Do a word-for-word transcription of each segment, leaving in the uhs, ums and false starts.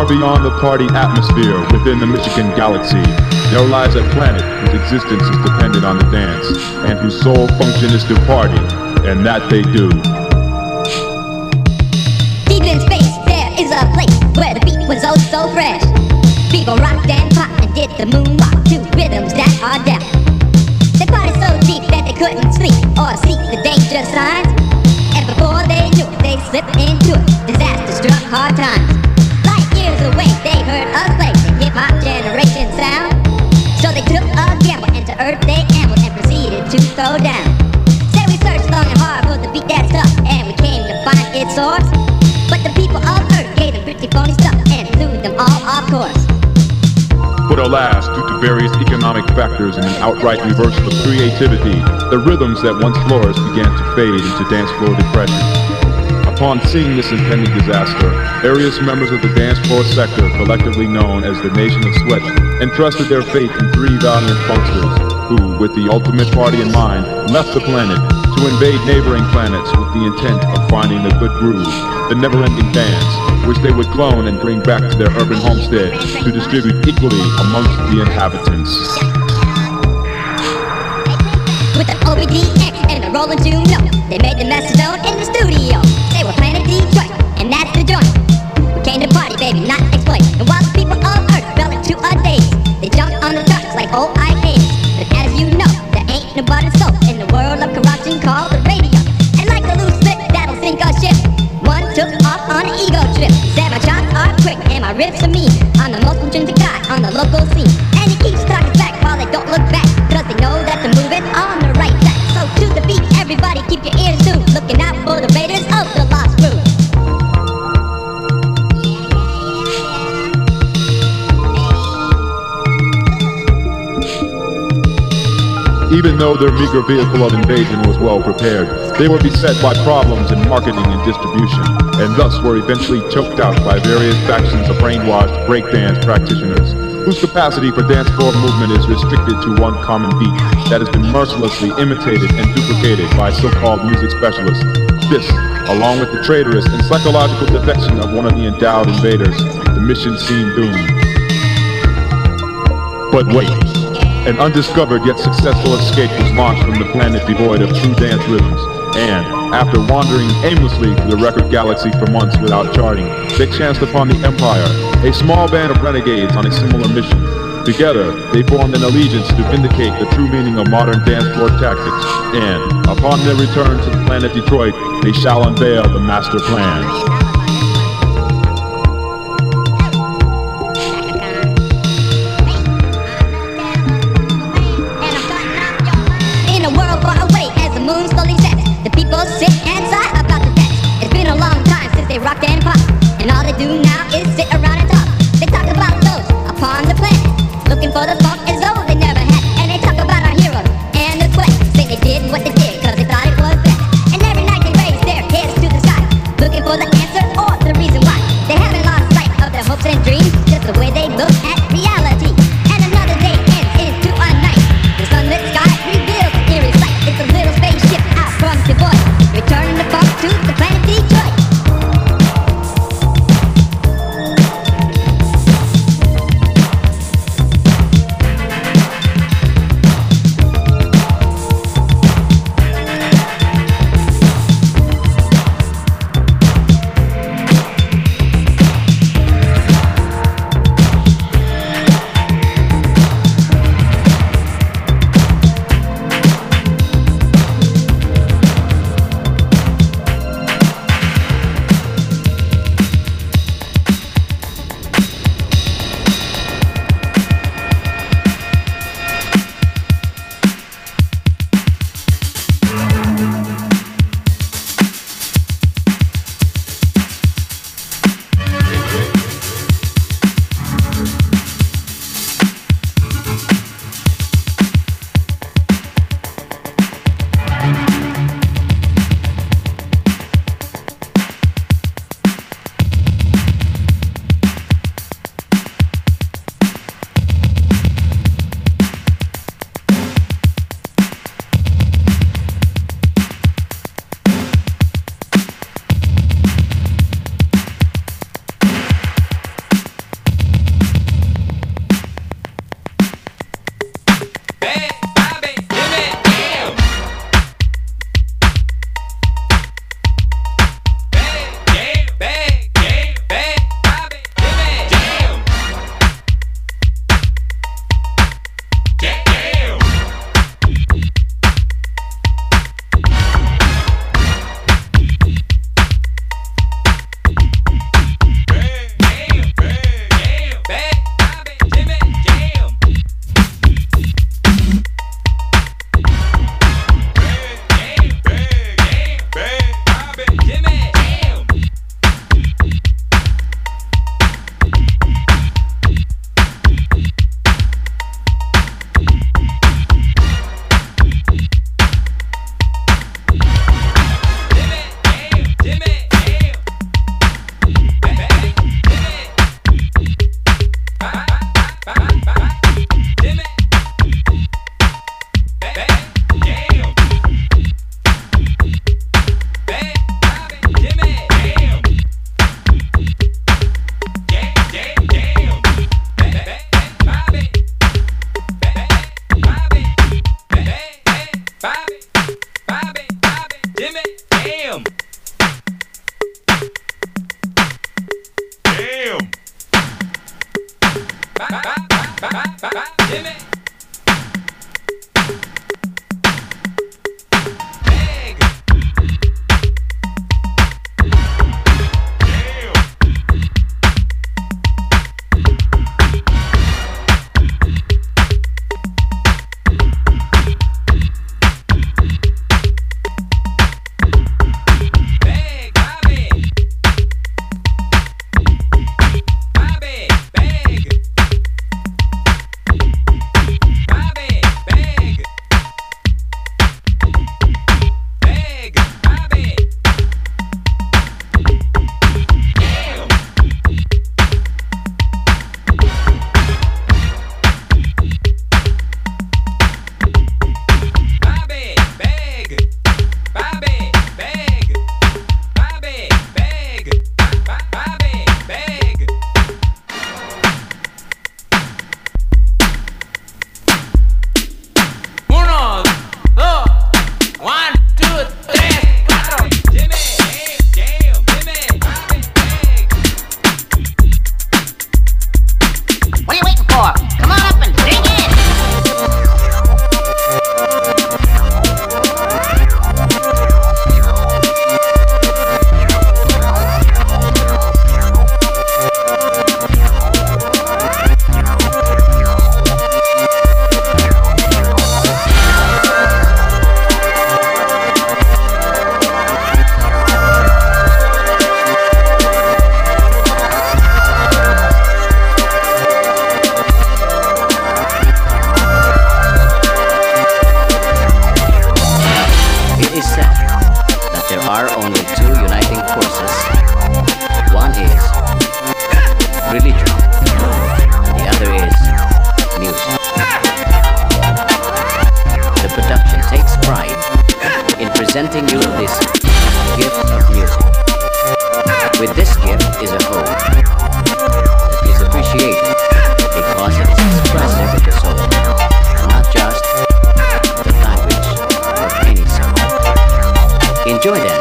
Far beyond the party atmosphere within the Michigan galaxy, there lies a planet whose existence is dependent on the dance, and whose sole function is to party, and that they do. Deep in space, there is a place where the beat was oh so fresh. People rocked and popped and did the moonwalk to rhythms that are deaf. They partied so deep that they couldn't sleep or see the danger signs. And before they knew it, they slipped into it. Disaster struck hard times. Light years away, they heard us play the hip-hop generation sound. So they took a gamble, and to earth they ambled and proceeded to throw down. Say we searched long and hard for the beat that's tough, and we came to find its source. But the people of earth gave them pretty phony stuff and blew them all off course. But alas, due to various economic factors and an outright reversal of creativity, the rhythms that once flourished began to fade into dance floor depression. Upon seeing this impending disaster, various members of the dance floor sector, collectively known as the Nation of Sweat, entrusted their fate in three valiant funksters, who, with the ultimate party in mind, left the planet to invade neighboring planets with the intent of finding the good groove, the never-ending dance, which they would clone and bring back to their urban homestead to distribute equally amongst the inhabitants. With the O B D X and the Rollin' Juno, they made the message known in the studio. They were playing at Detroit, and that's the joint. We came to party, baby, not exploit. And while the people of Earth fell into a daze, they jumped on the trucks like old arcades. But as you know, there ain't no but soap in the world of corruption called the radio. And like a loose slip that'll sink a ship, one took off on an ego trip. Said my shots are quick and my riffs are mean. I'm the most intrinsic guy on the local scene. And he keeps talking back while they don't look back, cause they know that they're moving on the right track. So to the beat, everybody keep your ears tuned, looking out for the raiders of the lost crew. Even though their meager vehicle of invasion was well prepared, they were beset by problems in marketing and distribution, and thus were eventually choked out by various factions of brainwashed breakdance practitioners, whose capacity for dance floor movement is restricted to one common beat that has been mercilessly imitated and duplicated by so-called music specialists. This, along with the traitorous and psychological defection of one of the endowed invaders, the mission seemed doomed. But wait. An undiscovered yet successful escape was launched from the planet devoid of true dance rhythms, and, after wandering aimlessly through the record galaxy for months without charting, they chanced upon the Empire, a small band of renegades on a similar mission. Together, they formed an allegiance to vindicate the true meaning of modern dance floor tactics, and, upon their return to the planet Detroit, they shall unveil the master plan. Sit and sigh about the text. It's been a long time since they rocked and popped, and all they do now is sit around and talk. They talk about those upon the planet, looking for the funk as though they never had. And they talk about our heroes and the sweat. Say they did what they did cause they thought it was best. And every night they raise their heads to the sky, looking for the answer presenting you this gift of music. With this gift is a whole that is appreciated because it is expressive of the soul, not just the language of any song. Enjoy them.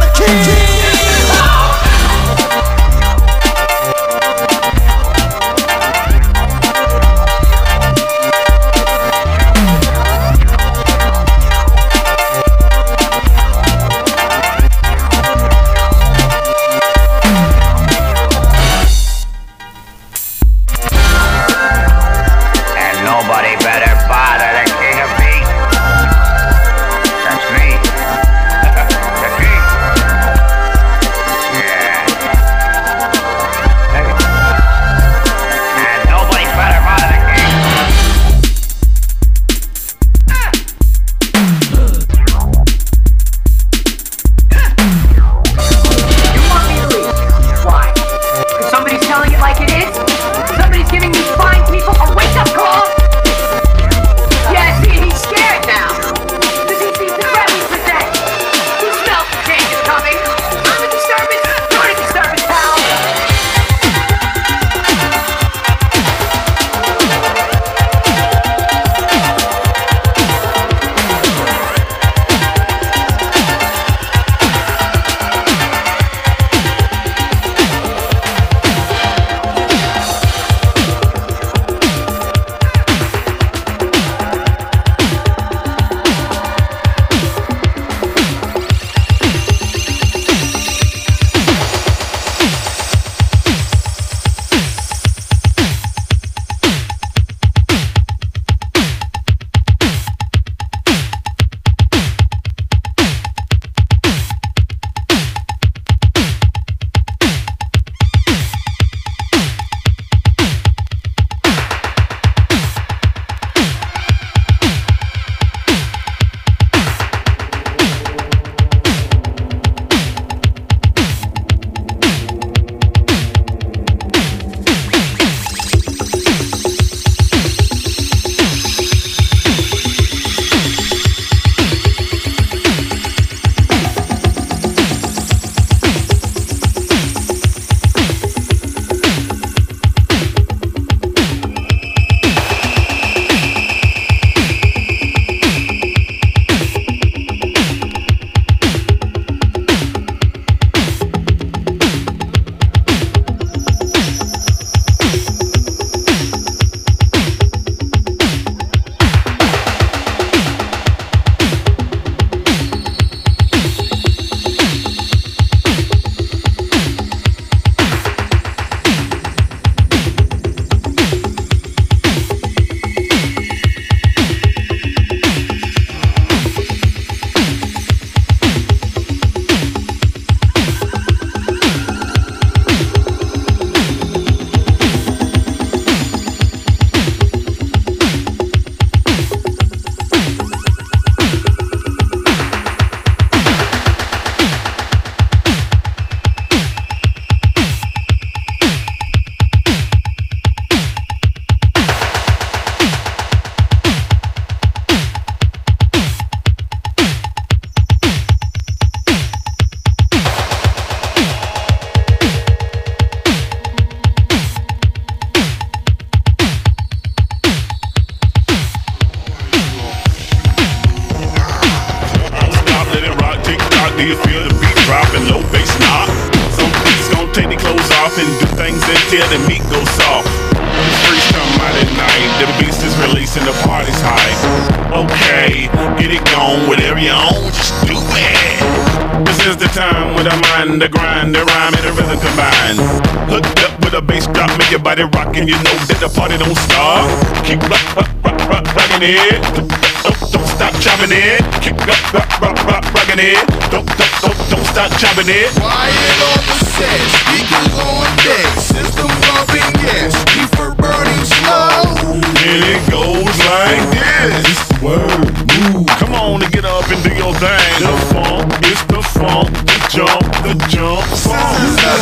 Rockin', you know that the party don't stop. Keep rock, rock, rock, rock, rockin' it. Don't, don't stop chopping it. Keep rock, rock, rock, rock, rockin' it. Don't, don't, don't, don't stop chopping it. Quiet on the set, speakers on deck, system bumping, yes, reefer burning slow. And it goes like this. It's the word, move. Come on and get up and do your thing. The funk, it's the funk, the jump, the jump, funk.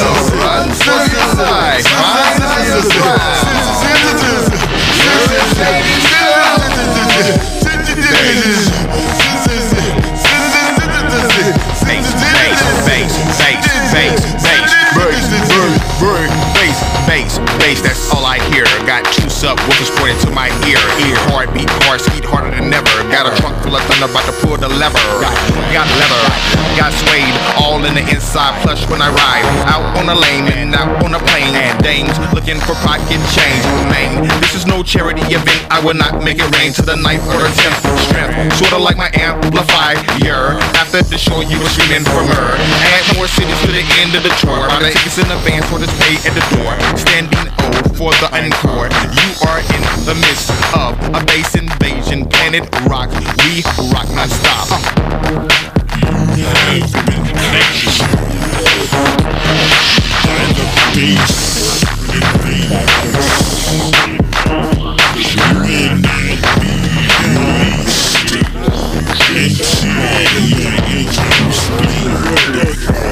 Run to your side, run to your side. heartbeat hard, skeet harder than ever. Got a trunk full of thunder, about to pull the lever. Got leather, got suede, all in the inside plush when I ride. Out on a lane and out on a plane. Dames looking for pocket change. Man, this is no charity event. I will not make it rain to the ninth or the tenth. Strength, sorta like my amplifier. After the show, you were screaming for murder. Add more cities to the end of the tour. Buy the tickets in advance for this pay at the door. Standing O for the encore. You are in the midst of a bass invasion. Planet rock, we rock non-stop. You have been captured by the bass invaders. You will not be released until your engines bleed.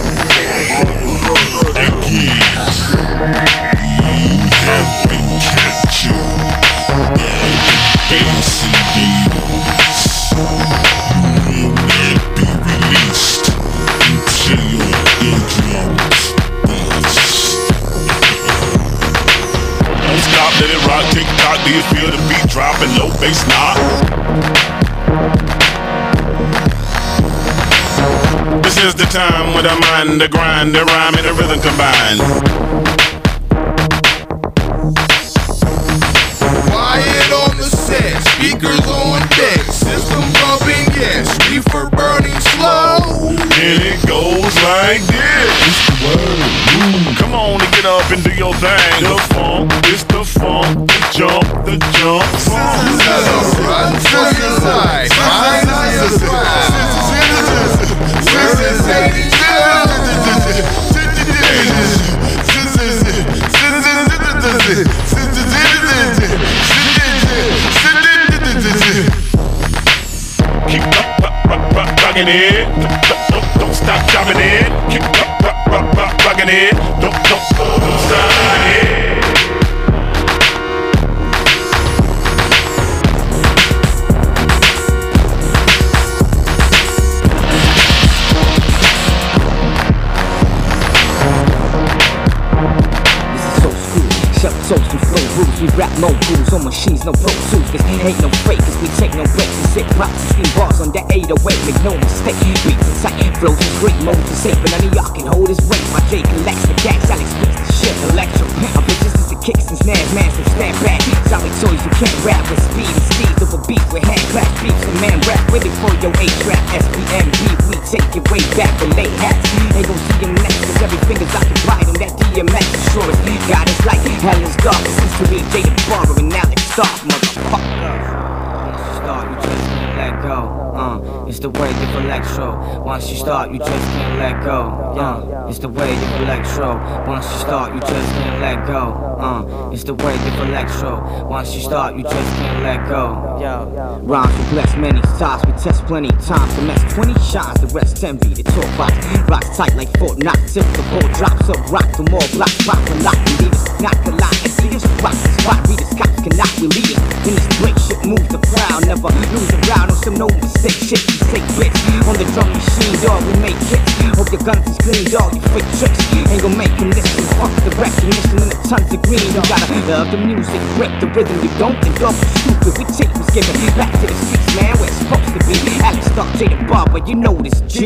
Again, you have been captured by the bass invaders. You will not be released until your engines bust. Don't stop, let it rock, tick tock. Do you feel the beat dropping? Low bass knock. This is the time when the mind, the grind, the rhyme, and the rhythm combine. Quiet on the set, speakers on deck, system bumping, yes, reefer burning slow. And it goes like this. It's the word. Come on and get up and do your thing. The funk, it's the funk, the jump, the jump, funk. Run to your side, find your side. Keep rock, rock, rock, rock, rockin' it. Don't, don't, don't stop dropping it. Keep rock, rock, rock, rock, rockin' it. Don't, don't, don't stop dropping it. Souls and flow rules, we rap no rules on machines, no pro tools. Cause ain't no fakers, we take no breaks. We sit props and steam bars on that eight oh eight, make no mistake. Beats and tight, flows is great, modes are safe, but none of y'all can hold his weight. My J collects the gas, Alex fix the shit, electro. I'm resistant to kicks and snares, man, so stand back. Sorry toys, you can't rap with speed and steeds over beats with hand clap beats. And man rap, ready for your A-trap, S P M B, we take it way back with late hats. Ain't gon' see him next, cause every finger's occupied on that D M X. Sure as God is like hell is darkest history, Jada Barber and Alex Stark, motherfucker. Once you start, you just can't let go. Uh, it's the way of electro. Once you start, you just can't let go. Yeah, it's the way of electro. Once you start, you just can't let go. Uh, it's the way of electro. Once you start, you just can't let go. Yeah, rhymes we bless many times, we test plenty times. The mess twenty shines, the rest ten beat. The talk box rocks tight like Fort Knox. If the ball drops up, rock the more blocks, rock the lock, leave us not collide. Leaders rock the spot, readers cops cannot relieve us. In this break shit moves the crowd, never lose around on some no mistake shit. We say bits on the drum machine, dog. We make hits. Hope your guns is clean, dog. You fake tricks ain't gon' make them listen. Fuck the recognition and the tons of green. You gotta love the music, grip the rhythm. You don't, and dog you stupid. We take what's given back to the streets, man. Where it's supposed to be. Alex Stark, Jada Barber, you know this G.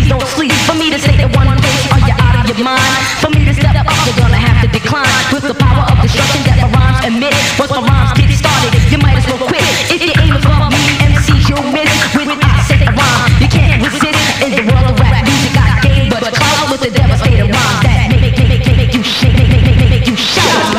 Please don't sleep. For me to say the one place, are you out of your mind? For me to step up, you're gonna have to decline. With the power of destruction that my rhymes emit. Once my rhymes get started, you might as well quit. If you aim for me, M Cs you'll miss. When I say a rhyme, you can't resist. In the world of rap music, I gave but cloud with the devastating rhymes that make, make, make, make, make you shake, make, make, make, make you shout.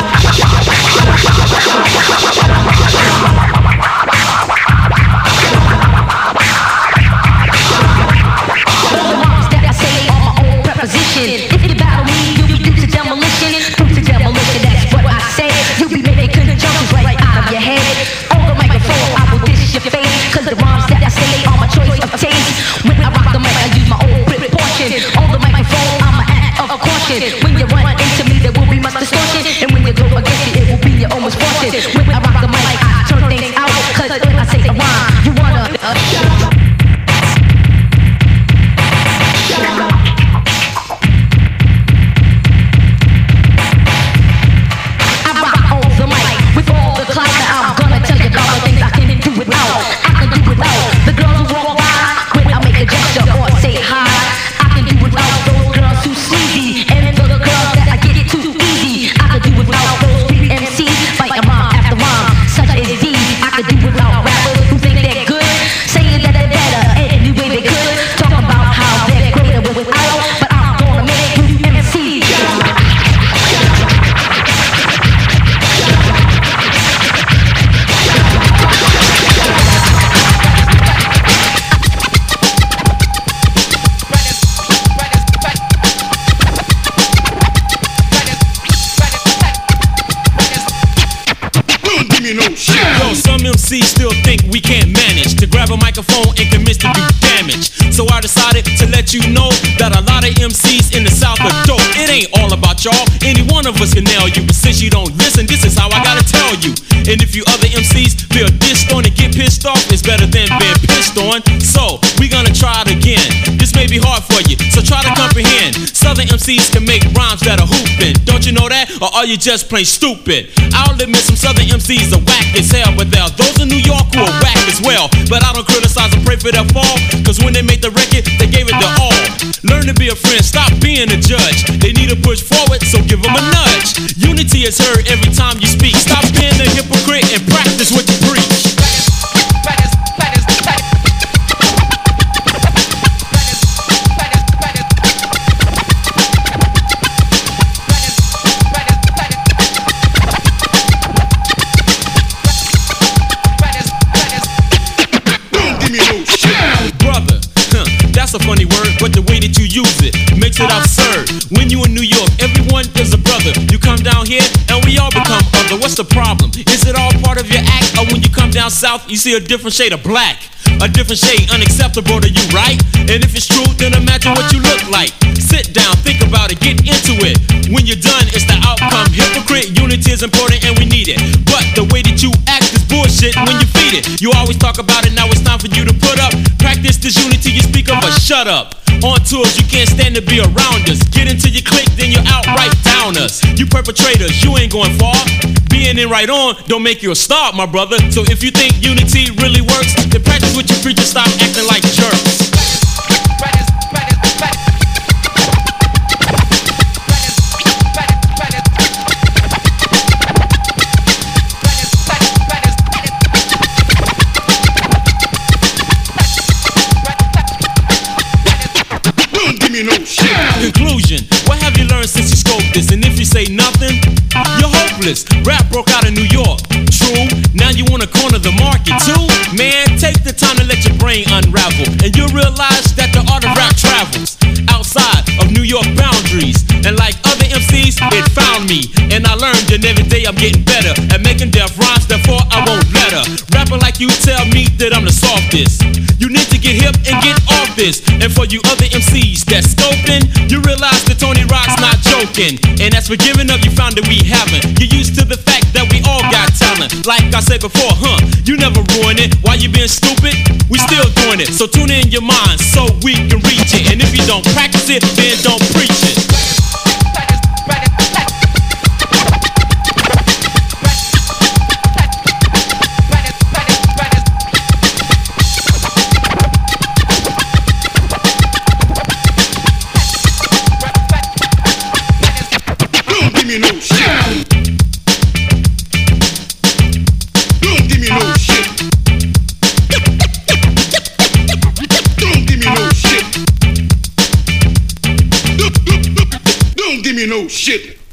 If you battle me, you'll be due to demolition. Due to demolition, that's what I say. You'll be making conjunctions right out of your head. On the microphone, I will dish your face. Cause the rhymes that I say are my choice of taste. When I rock the mic, I use my own grip portion. On the microphone, I'm an act of caution. When you run into me, there will be much distortion. And when you go against me, it will be your own misfortune. When I rock the mic, I turn things out. Cause when I say a rhyme, you wanna uh, M Cs still think we can't manage to grab a microphone and commence to do damage. So I decided to let you know that a lot of M Cs in the South are dope. It ain't all about y'all, any one of us can nail you. But since you don't listen, this is how I gotta tell you. And if you other M Cs feel dissed on and get pissed off, it's better than being pissed on. So we gonna try it again. This may be hard for you, so try to comprehend. Southern M Cs can make rhymes that are hooping. Don't you know that? Or are you just plain stupid? I'll admit some Southern M Cs are whack as hell, but there are those in New York who are whack as well. But I don't criticize and pray for their fall, cause when they made the record, they gave it their all. Learn to be a friend, stop being a judge. They need to push forward, so give them a nudge. Unity is heard every time you speak. Stop being a hypocrite and practice what you preach. A funny word, but the way that you use it makes it absurd. When you in New York, everyone is a brother. You come down here, and we all become other. What's the problem? Is it all part of your act? Or when you come down south, you see a different shade of black? A different shade, unacceptable to you, right? And if it's true, then imagine what you look like. Sit down, think about it, get into it. When you're done, it's the outcome. Hypocrite, unity is important and we need it. But the way that you act is bullshit when you feed it. You always talk about it, now it's time for you to put up. Practice this unity you speak of, but shut up. On tours, you can't stand to be around us. Get into your clique, then you're outright down us. You perpetrators, you ain't going far. Being in right on don't make you a star, my brother. So if you think unity really works, then practice what you preach and stop acting like jerks. Practice, practice, practice. Conclusion, what have you learned since you scoped this? And if you say nothing, you're hopeless. Rap broke out in New York, true. Now you wanna corner the market too? Man, take the time to let your brain unravel, and you'll realize that the art of rap travels outside of New York boundaries. And like other M Cs, it found me, and I learned that every day I'm getting better at making death rhymes, therefore I won't let her. Rapping like you tell me that I'm the softest. You need to get hip and get off this. And for you other M Cs that's scoping, you realize that Tony Rock's not joking. And as for giving up, you found that we haven't. You're used to the fact that we all got talent. Like I said before, huh, you never ruin it. While you being stupid, we still doing it. So tune in your mind so we can reach it. And if you don't practice it, then don't preach it. give me no shit.